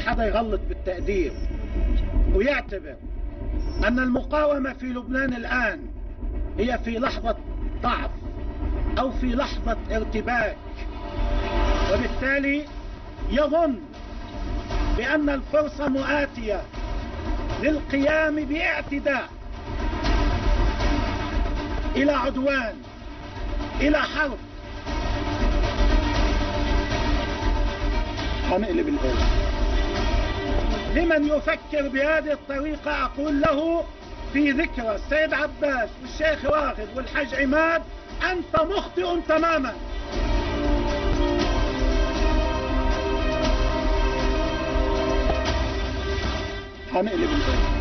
حدا يغلط بالتقدير ويعتبر أن المقاومة في لبنان الآن هي في لحظة ضعف أو في لحظة ارتباك، وبالتالي يظن بأن الفرصة مآتية للقيام باعتداء إلى عدوان، إلى حرب. هنقلب الآية. لمن يفكر بهذه الطريقة أقول له في ذكرى السيد عباس والشيخ واخد والحج عماد: أنت مخطئ تماما. هنقلب الآية.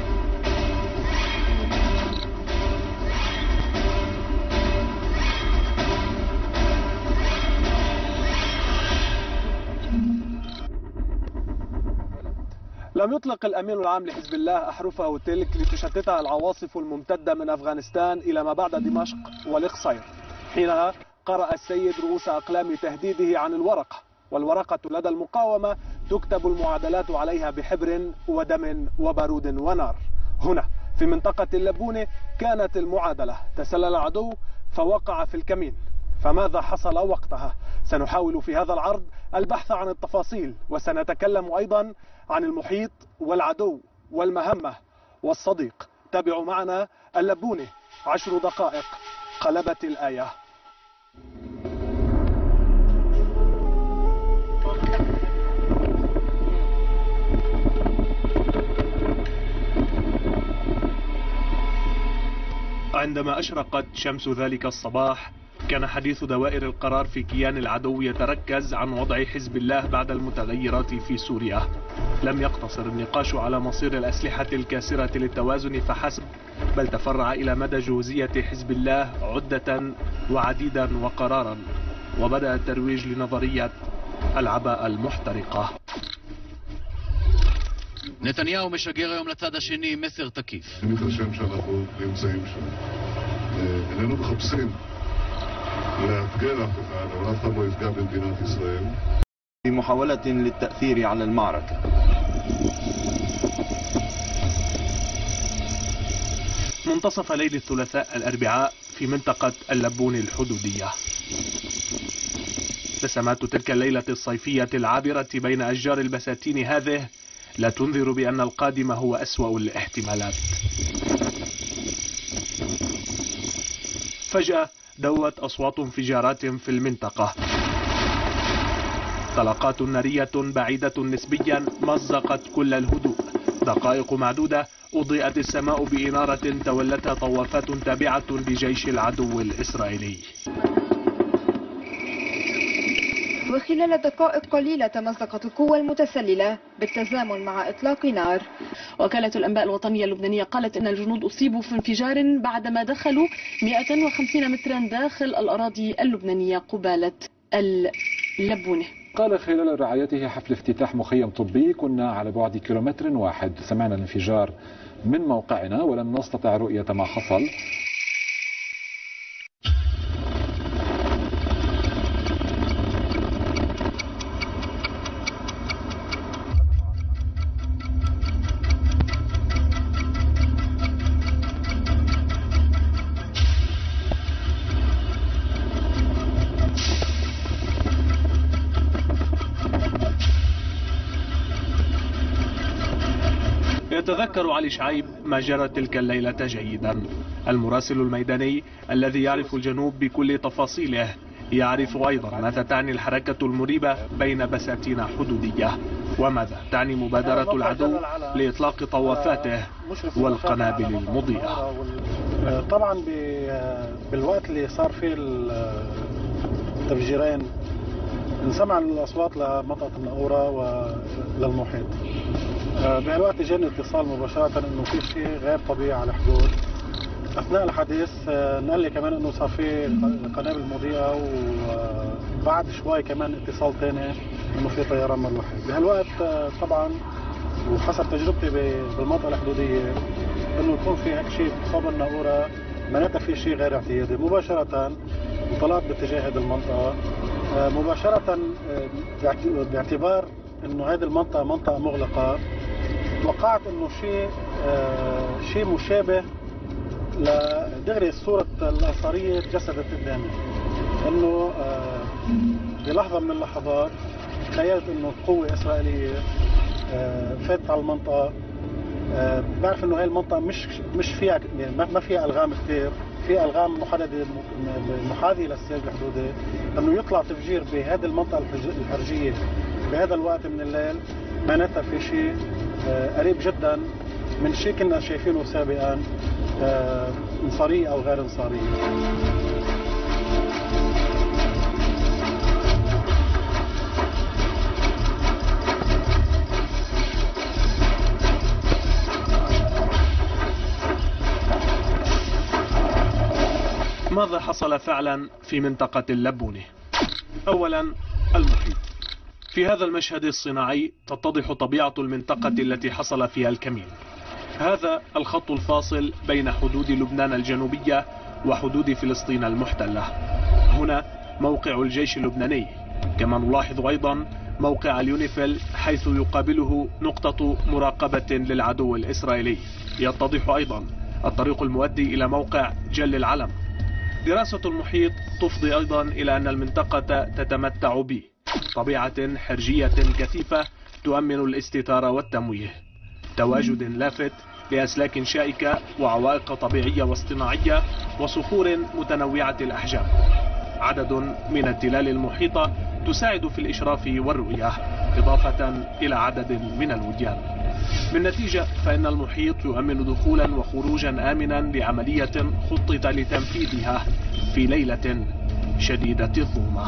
لم يطلق الأمين العام لحزب الله أحرفه تلك لتشتتها العواصف الممتدة من أفغانستان إلى ما بعد دمشق والإقصير. حينها قرأ السيد رؤوس أقلام تهديده عن الورقة، والورقة لدى المقاومة تكتب المعادلات عليها بحبر ودم وبارود ونار. هنا في منطقة اللبونة كانت المعادلة: تسلل العدو فوقع في الكمين. فماذا حصل وقتها؟ سنحاول في هذا العرض البحث عن التفاصيل، وسنتكلم أيضا عن المحيط والعدو والمهمة والصديق. تابعوا معنا اللبونة، 10 دقائق قلبت الآية. عندما أشرقت شمس ذلك الصباح كان حديث دوائر القرار في كيان العدو يتركز عن وضع حزب الله بعد المتغيرات في سوريا. لم يقتصر النقاش على مصير الأسلحة الكاسرة للتوازن فحسب، بل تفرع إلى مدى جوزية حزب الله عدة وعديدا وقرارا، وبدأ الترويج لنظرية العباءة المحترقة. נתניהו משגר היום לצד השני מסר תקיף. אני חושב שאנחנו נמצאים שם. איננו מחפשים לאתגר אף אחד, אבל אף אחד לא יפגע במדינת ישראל. في محاولة للتأثير على المعركة. منتصف ليل الثلاثاء الأربعاء في منطقة اللبون الحدودية. بسمات تلك الليلة الصيفية العابرة بين أشجار البساتين هذه لا تنذر بأن القادم هو أسوأ الاحتمالات. فجأة دوت أصوات انفجارات في المنطقة. طلقات نارية بعيدة نسبيا مزقت كل الهدوء. دقائق معدودة أضيئت السماء بإنارة تولتها طوافات تابعة لجيش العدو الإسرائيلي. وخلال دقائق قليلة تمزقت القوة المتسللة بالتزامن مع إطلاق نار. وكالة الأنباء الوطنية اللبنانية قالت أن الجنود أصيبوا في انفجار بعدما دخلوا 150 مترا داخل الأراضي اللبنانية قبالة اللبونة. قال خلال رعايته حفل افتتاح مخيم طبي: كنا على بعد كيلومتر واحد، سمعنا الانفجار من موقعنا ولم نستطع رؤية ما حصل. يتذكر علي شعيب ما جرى تلك الليلة جيدا. المراسل الميداني الذي يعرف الجنوب بكل تفاصيله يعرف أيضا ماذا تعني الحركة المريبة بين بساتين حدودية، وماذا تعني مبادرة العدو لإطلاق طوافاته والقنابل المضيئة. طبعا بالوقت اللي صار فيه التفجيرين انسمع الأصوات لمنطقة الناقورة وللمحيط. بهالوقت جاني اتصال مباشرة انه في شيء غير طبيعي على الحدود. اثناء الحديث نقل لي كمان انه صار في قنابل مضيئة، وبعد شوي كمان اتصال ثاني انه في طيران مروحي. بهالوقت طبعا وحسب تجربتي بالمنطقة الحدودية انه يكون في هيك شيء صوب الناقورة معناتها في شيء غير اعتيادي. مباشرة انطلقت باتجاه هذه المنطقة مباشرة باعتبار انه هذه المنطقه منطقه مغلقه، توقعت انه شيء مشابه لدغري الصوره الاثريه تجسدت قدامي، انه بلحظه من اللحظات تخيلت انه قوه اسرائيليه فاتت على المنطقه. بعرف انه هاي المنطقه مش فيها يعني ما فيها الغام كثير، في الغام محدده محاذيه للسياج الحدودي، انه يطلع تفجير بهذه المنطقه الحرجيه بهذا الوقت من الليل معناتها في شيء قريب جدا من شيء كنا شايفينه سابقا، انصاريه او غير انصاريه. ماذا حصل فعلا في منطقة اللبونة؟ أولا المحيط. في هذا المشهد الصناعي تتضح طبيعة المنطقة التي حصل فيها الكمين. هذا الخط الفاصل بين حدود لبنان الجنوبية وحدود فلسطين المحتلة. هنا موقع الجيش اللبناني، كما نلاحظ أيضا موقع اليونيفيل حيث يقابله نقطة مراقبة للعدو الإسرائيلي. يتضح أيضا الطريق المؤدي إلى موقع جل العلم. دراسة المحيط تفضي أيضا إلى أن المنطقة تتمتع بطبيعة حرجية كثيفة تؤمن الاستثارة والتمويه، تواجد لافت لأسلاك شائكة وعوائق طبيعية واصطناعية وصخور متنوعة الأحجام، عدد من التلال المحيطة تساعد في الإشراف والرؤية، إضافة إلى عدد من الوديان. بالنتيجة فإن المحيط يؤمن دخولا وخروجا آمنا لعملية خطط لتنفيذها في ليلة شديدة الظلمة.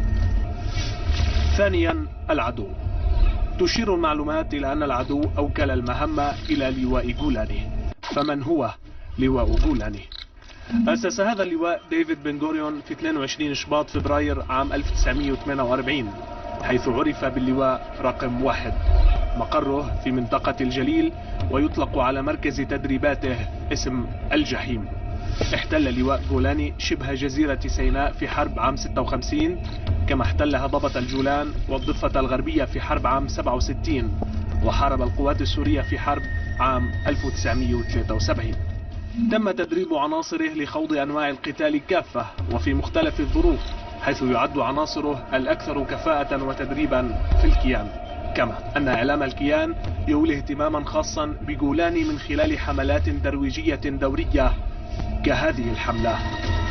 ثانيا العدو. تشير المعلومات إلى أن العدو أوكل المهمة إلى لواء جولاني. فمن هو لواء جولاني؟ أسس هذا اللواء ديفيد بن غوريون في 22 شباط فبراير عام 1948، حيث عرف باللواء رقم 1. مقره في منطقة الجليل ويطلق على مركز تدريباته اسم الجحيم. احتل لواء جولاني شبه جزيرة سيناء في حرب عام 56، كما احتلها ضبط الجولان والضفة الغربية في حرب عام 67، وحارب القوات السورية في حرب عام 1973. تم تدريب عناصره لخوض أنواع القتال كافة وفي مختلف الظروف، حيث يعد عناصره الأكثر كفاءة وتدريبا في الكيان، كما أن إعلام الكيان يولي اهتماما خاصا بجولاني من خلال حملات ترويجية دورية كهذه الحملة.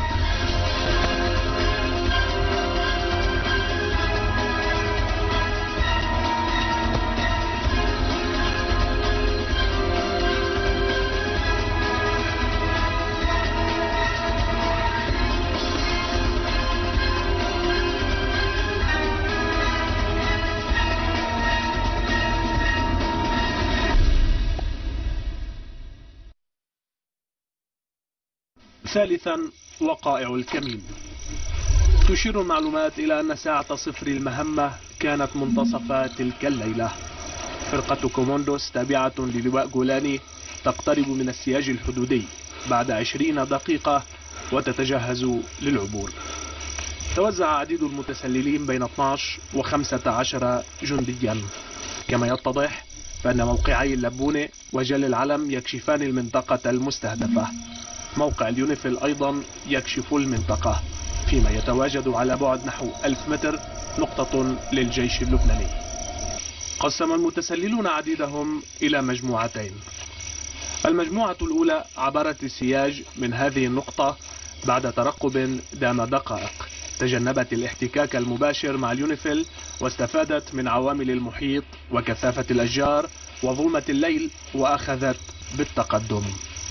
ثالثا وقائع الكمين. تشير المعلومات إلى أن ساعة صفر المهمة كانت منتصف تلك الليلة. فرقة كوموندوس تابعة للواء جولاني تقترب من السياج الحدودي بعد 20 دقيقة وتتجهز للعبور. توزع عديد المتسللين بين 12 و15 جنديا. كما يتضح فإن موقعي اللبونة وجل العلم يكشفان المنطقة المستهدفة. موقع اليونيفيل أيضا يكشف المنطقة، فيما يتواجد على بعد نحو 1000 متر نقطة للجيش اللبناني. قسم المتسللون عديدهم إلى مجموعتين. المجموعة الأولى عبرت السياج من هذه النقطة بعد ترقب دام دقائق، تجنبت الاحتكاك المباشر مع اليونيفيل واستفادت من عوامل المحيط وكثافة الأشجار وظلمة الليل وأخذت بالتقدم.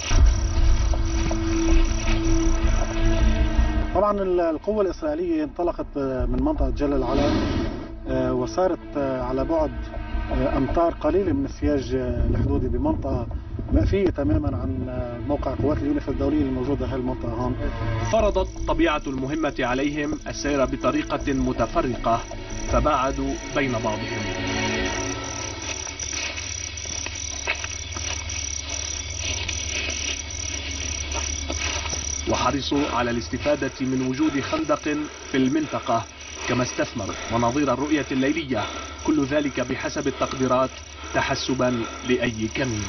طبعا القوة الإسرائيلية انطلقت من منطقة جل العلم وصارت على بعد أمتار قليلة من السياج الحدودي بمنطقة مأفية تماما عن موقع قوات اليونيفيل الدولية الموجودة هذه المنطقة هون. فرضت طبيعة المهمة عليهم السير بطريقة متفرقة فباعدوا بين بعضهم. وحرصوا على الاستفادة من وجود خندق في المنطقة كما استثمروا مناظير الرؤية الليلية، كل ذلك بحسب التقديرات تحسبا لأي كمين.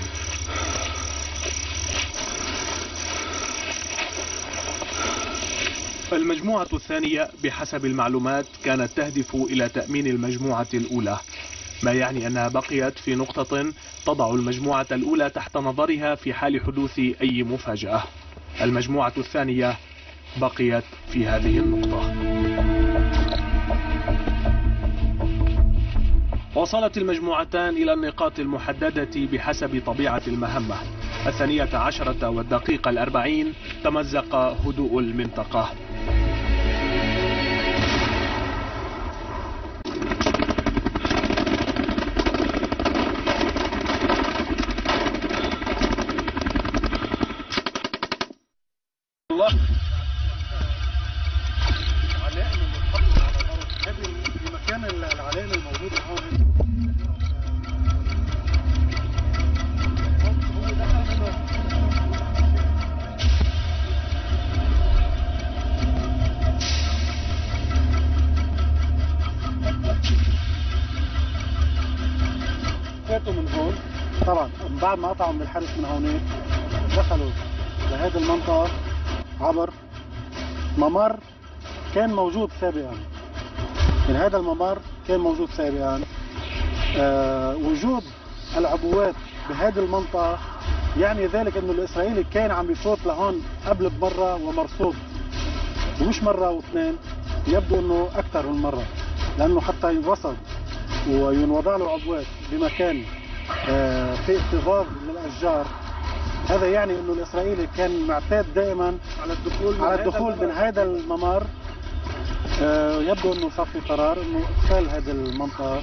المجموعة الثانية بحسب المعلومات كانت تهدف إلى تأمين المجموعة الأولى، ما يعني أنها بقيت في نقطة تضع المجموعة الأولى تحت نظرها في حال حدوث أي مفاجأة. المجموعة الثانية بقيت في هذه النقطة. وصلت المجموعتان إلى النقاط المحددة بحسب طبيعة المهمة. 12 والدقيقة 40 تمزق هدوء المنطقة. المكان العلامة الموجودة هون فاتوا من هون. طبعا بعد ما قطعوا من الحرس من هونيك دخلوا لهذه المنطقة عبر ممر كان موجود سابقا. من هذا الممر كان موجود سابقا. وجود العبوات بهذه المنطقة يعني ذلك انه الاسرائيلي كان عم يفوت لهون قبل بمرة ومرصود، ومش مرة واثنين، يبدو انه اكثر من مرة، لانه حتى ينرصد وينوضع له عبوات بمكان في اكتظاظ للاشجار. هذا يعني انه الاسرائيلي كان معتاد دائما على الدخول من هذا الممر. يبدو انه صار في قرار انه ادخال هذه المنطقه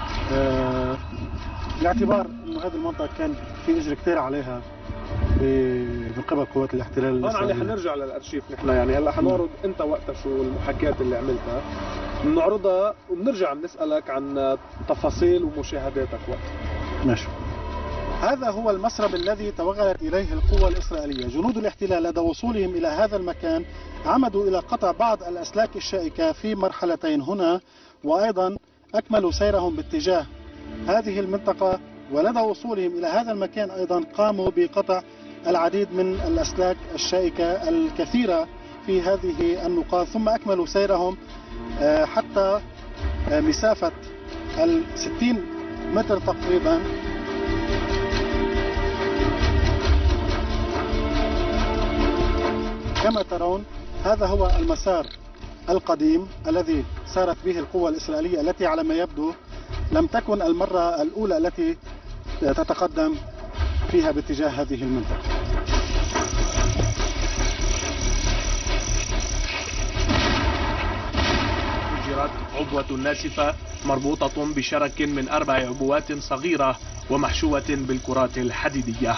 باعتبار انه هذه المنطقه كان في اجر كثير عليها من قبل قوات الاحتلال الاسرائيلي. هون حنرجع للارشيف نحن، يعني هلا حنعرض انت وقتها شو المحاكيات اللي عملتها، بنعرضها وبنرجع بنسالك عن تفاصيل ومشاهداتك وقتها. ماشي. هذا هو المسرب الذي توغلت إليه القوى الإسرائيلية. جنود الاحتلال لدى وصولهم إلى هذا المكان عمدوا إلى قطع بعض الأسلاك الشائكة في مرحلتين هنا، وأيضا أكملوا سيرهم باتجاه هذه المنطقة، ولدى وصولهم إلى هذا المكان أيضا قاموا بقطع العديد من الأسلاك الشائكة الكثيرة في هذه النقاط، ثم أكملوا سيرهم حتى مسافة 60 متر تقريبا. كما ترون هذا هو المسار القديم الذي سارت به القوى الإسرائيلية، التي على ما يبدو لم تكن المرة الأولى التي تتقدم فيها باتجاه هذه المنطقة. فجرت عبوة ناسفة مربوطة بشرك من 4 عبوات صغيرة ومحشوة بالكرات الحديدية.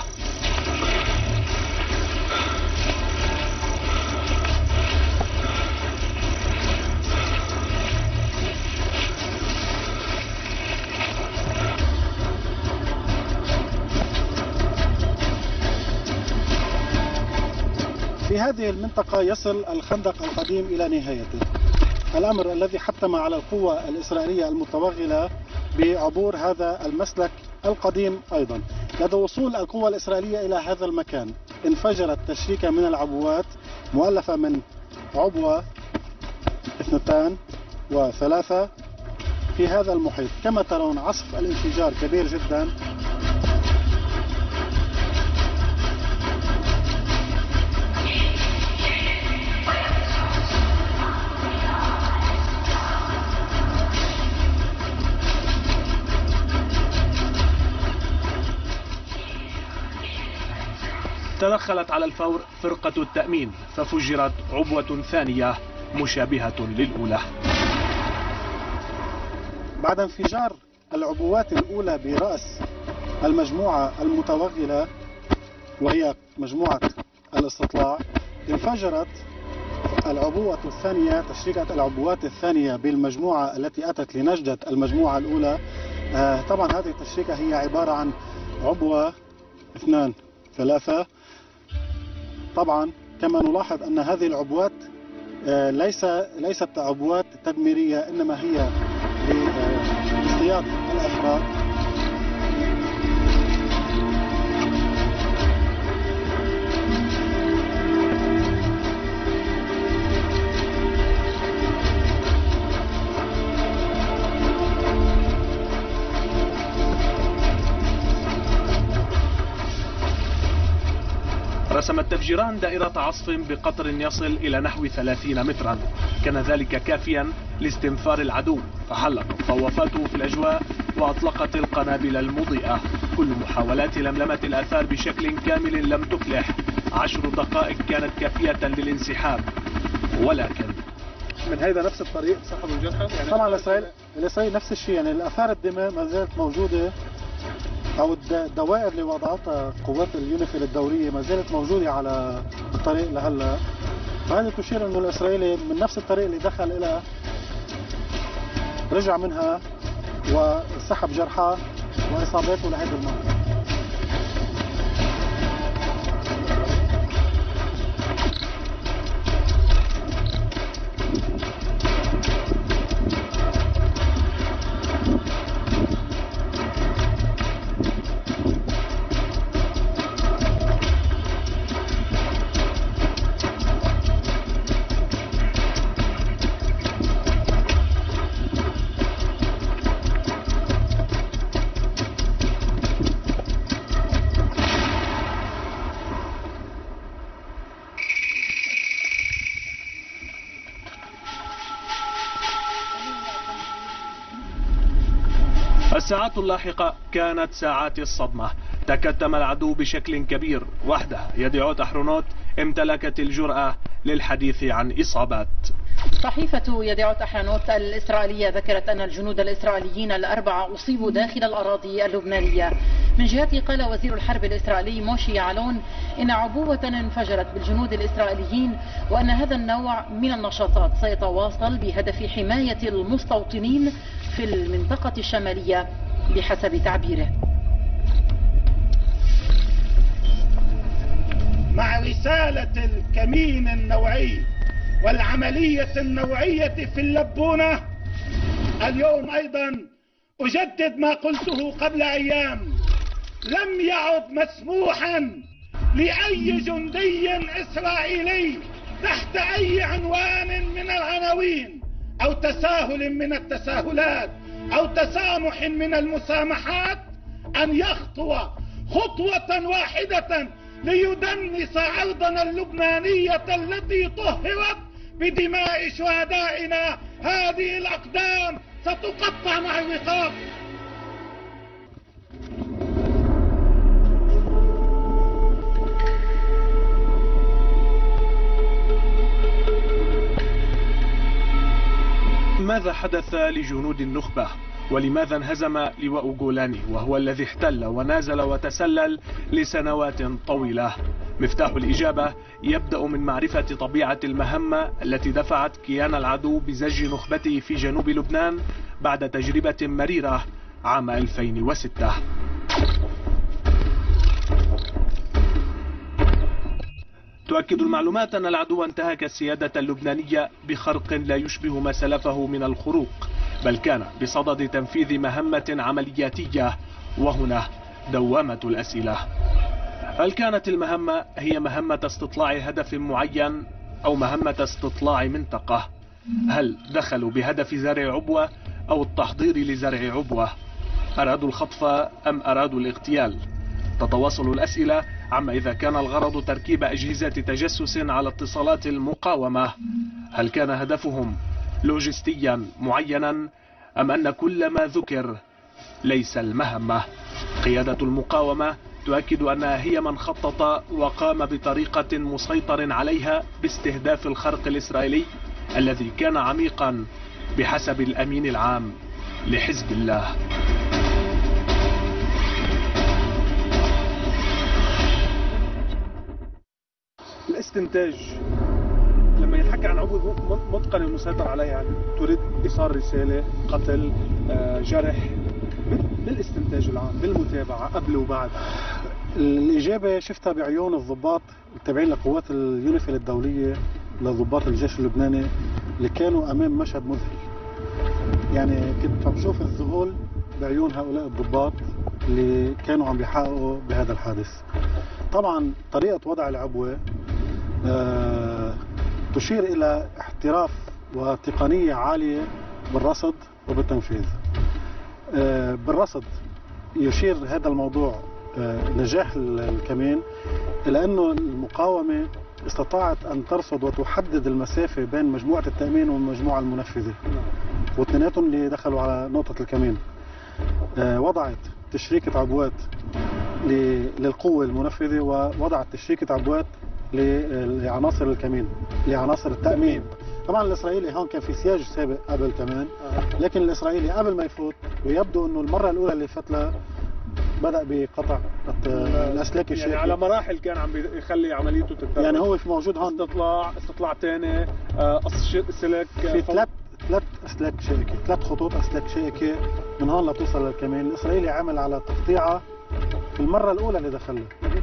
في هذه المنطقة يصل الخندق القديم إلى نهايته، الأمر الذي حتم على القوة الإسرائيلية المتوغلة بعبور هذا المسلك القديم أيضا. لدى وصول القوة الإسرائيلية إلى هذا المكان انفجرت تشريكة من العبوات مؤلفة من عبوة 2 و3 في هذا المحيط. كما ترون عصف الانفجار كبير جدا. تدخلت على الفور فرقة التأمين ففجرت عبوة ثانية مشابهة للأولى. بعد انفجار العبوات الأولى برأس المجموعة المتوغلة وهي مجموعة الاستطلاع، انفجرت العبوة الثانية، تشريكة العبوات الثانية بالمجموعة التي أتت لنجدة المجموعة الأولى. طبعا هذه التشريكة هي عبارة عن عبوة 2 3. طبعا كما نلاحظ أن هذه العبوات ليست عبوات تدميرية، إنما هي لاصطياد الأفراد. رسم التفجيران دائرة عصف بقطر يصل إلى نحو 30 مترا، كان ذلك كافيا لاستنفار العدو، فحلقت طوافاته في الأجواء وأطلقت القنابل المضيئة. كل محاولات لملمة الآثار بشكل كامل لم تفلح. 10 دقائق كانت كافية للانسحاب، ولكن من هذا نفس الطريق سحبوا الجرحى. يعني طبعا الإسرائيل نفس الشيء، يعني الآثار الدماء ما زالت موجودة، أو الدوائر اللي وضعتها قوات اليونيفيل الدورية ما زالت موجودة على الطريق لهلا. فهذه تشير إنه الإسرائيلي من نفس الطريق اللي دخل إلى رجع منها وسحب جرحاه وإصاباته لهذه المنطقة. الساعات اللاحقة كانت ساعات الصدمة. تكتم العدو بشكل كبير، وحدها يدعوت أحرونوت امتلكت الجرأة للحديث عن إصابات. صحيفة يدعوت أحرونوت الإسرائيلية ذكرت أن الجنود الإسرائيليين الأربعة أصيبوا داخل الأراضي اللبنانية. من جهته قال وزير الحرب الإسرائيلي موشي يعلون إن عبوة انفجرت بالجنود الإسرائيليين، وأن هذا النوع من النشاطات سيتواصل بهدف حماية المستوطنين في المنطقة الشمالية بحسب تعبيره. مع رسالة الكمين النوعي والعملية النوعية في اللبونة، اليوم أيضا أجدد ما قلته قبل أيام: لم يعد مسموحا لأي جندي إسرائيلي تحت أي عنوان من العناوين أو تساهل من التساهلات أو تسامح من المسامحات أن يخطو خطوة واحدة ليدنس أرضنا اللبنانية التي طهرت بدماء شهدائنا. هذه الأقدام ستقطع مع الرقاب. ماذا حدث لجنود النخبة؟ ولماذا انهزم لواء جولاني وهو الذي احتل ونازل وتسلل لسنوات طويلة؟ مفتاح الإجابة يبدأ من معرفة طبيعة المهمة التي دفعت كيان العدو بزج نخبته في جنوب لبنان بعد تجربة مريرة عام 2006. تؤكد المعلومات أن العدو انتهك السيادة اللبنانية بخرق لا يشبه ما سلفه من الخروق، بل كان بصدد تنفيذ مهمة عملياتية. وهنا دوامة الأسئلة: هل كانت المهمة هي مهمة استطلاع هدف معين أو مهمة استطلاع منطقة؟ هل دخلوا بهدف زرع عبوة أو التحضير لزرع عبوة؟ أرادوا الخطف أم أرادوا الاغتيال؟ تتواصل الأسئلة عما إذا كان الغرض تركيب أجهزة تجسس على اتصالات المقاومة. هل كان هدفهم لوجستيا معينا أم أن كل ما ذكر ليس المهمة؟ قيادة المقاومة تؤكد أنها هي من خطط وقام بطريقة مسيطر عليها باستهداف الخرق الإسرائيلي الذي كان عميقا بحسب الأمين العام لحزب الله. الاستنتاج لما ينحكى عن عبوة متقنة ومسيطر عليها، يعني تريد إيصال رسالة، قتل، جرح، بالاستنتاج العام بالمتابعة قبل وبعد. الإجابة شفتها بعيون الضباط التابعين لقوات اليونيفيل الدولية لضباط الجيش اللبناني اللي كانوا أمام مشهد مذهل. يعني كنت عم بشوف الذهول بعيون هؤلاء الضباط اللي كانوا عم بيحققوا بهذا الحادث. طبعا طريقة وضع العبوة تشير إلى احتراف وتقنية عالية بالرصد وبالتنفيذ. بالرصد يشير هذا الموضوع نجاح الكمين إلى أنه المقاومة استطاعت أن ترصد وتحدد المسافة بين مجموعة التأمين والمجموعة المنفذة، واثنيناتهم اللي دخلوا على نقطة الكمين. وضعت تشريكة عبوات للقوة المنفذة، ووضعت تشريكة عبوات لعناصر الكمين، لعناصر التأمين. طبعا الإسرائيلي هون كان في سياج سابق قبل كمان، لكن الإسرائيلي قبل ما يفوت، ويبدو أنه المرة الأولى اللي فات له بدأ بقطع الأسلاك الشائكة. يعني على مراحل كان عم يخلي عمليته تتدرج. يعني هو في موجود هون استطلاع ثاني، قص سلك، في ثلاث أسلاك شائكة، 3 خطوط أسلاك شائكة من هون لتوصل للكمين. الإسرائيلي عمل على تقطيعها في المرة الأولى اللي دخل له.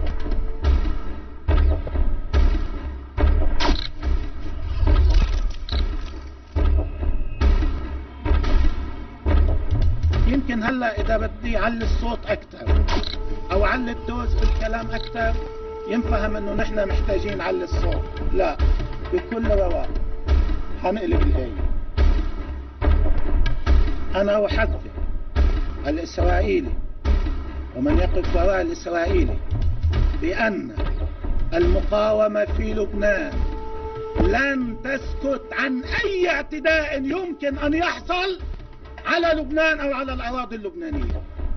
يمكن هلا اذا بدي علي الصوت اكثر او علي الدوز بالكلام اكثر ينفهم انه نحن محتاجين علي الصوت. لا، بكل رواق حنقلب الايه. انا احذر الاسرائيلي ومن يقف وراء الاسرائيلي بان المقاومه في لبنان لن تسكت عن اي اعتداء يمكن ان يحصل على لبنان أو على الأراضي اللبنانية.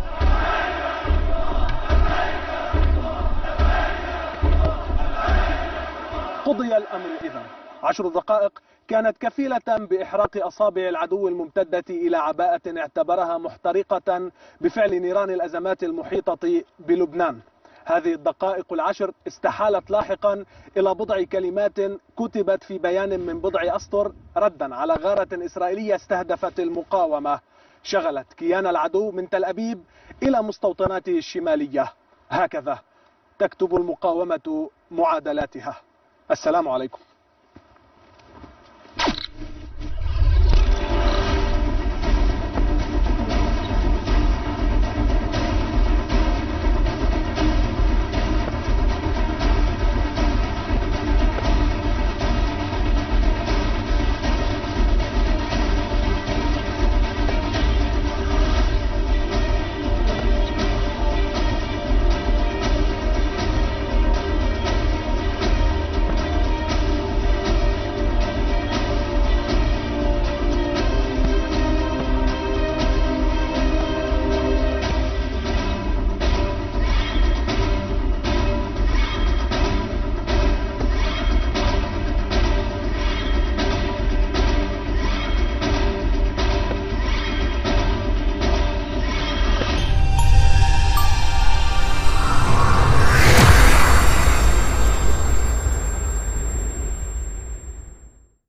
قضي الأمر إذن. 10 دقائق كانت كفيلة بإحراق أصابع العدو الممتدة إلى عباءة اعتبرها محترقة بفعل نيران الأزمات المحيطة بلبنان. هذه الدقائق ال10 استحالت لاحقا إلى بضع كلمات كتبت في بيان من بضع أسطر ردا على غارة إسرائيلية استهدفت المقاومة شغلت كيان العدو من تل أبيب إلى مستوطناته الشمالية. هكذا تكتب المقاومة معادلاتها. السلام عليكم.